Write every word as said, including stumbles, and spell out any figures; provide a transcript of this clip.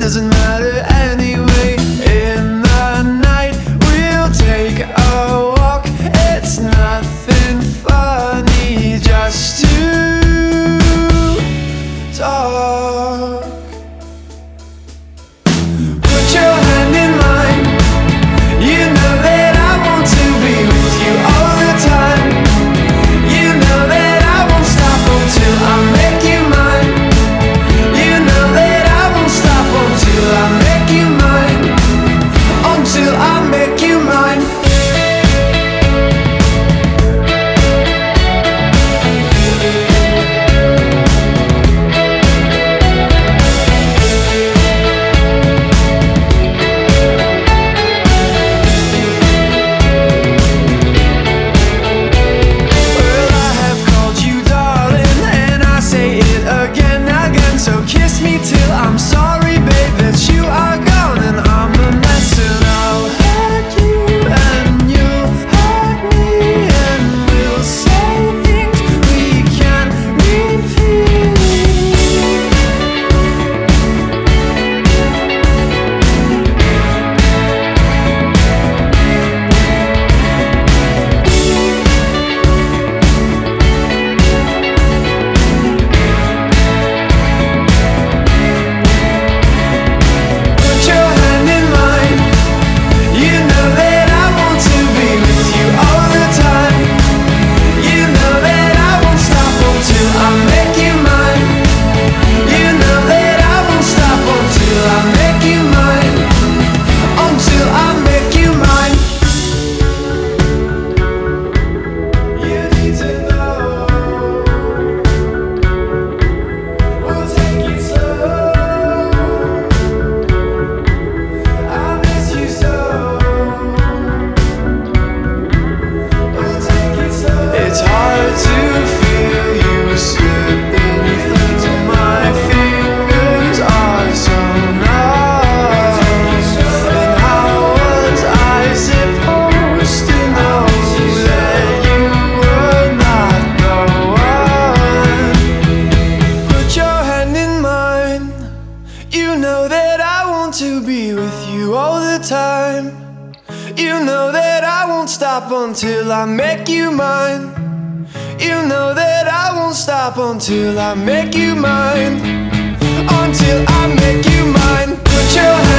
doesn't matter anyway. In the night we'll take a walk. It's nothing funny just to talk. Put your hand in mine. You know that I want to be with you all the time. You know that I won't stop until I make you mine. You know that I won't stop until I make you mine. Until I make you mine. So kiss me till I'm sorry, babe, that you are gone and I'm a mess. And I'll hurt you and you'll hurt me, and we'll say things we can't repeat. It's hard to feel you slipping through my fingers are so numb. And how was I supposed to know that you were not the one? Put your hand in mine. You know that I want to be with you all the time. You know that I won't stop until I make you mine. You know that I won't stop until I make you mine. Until I make you mine. Put your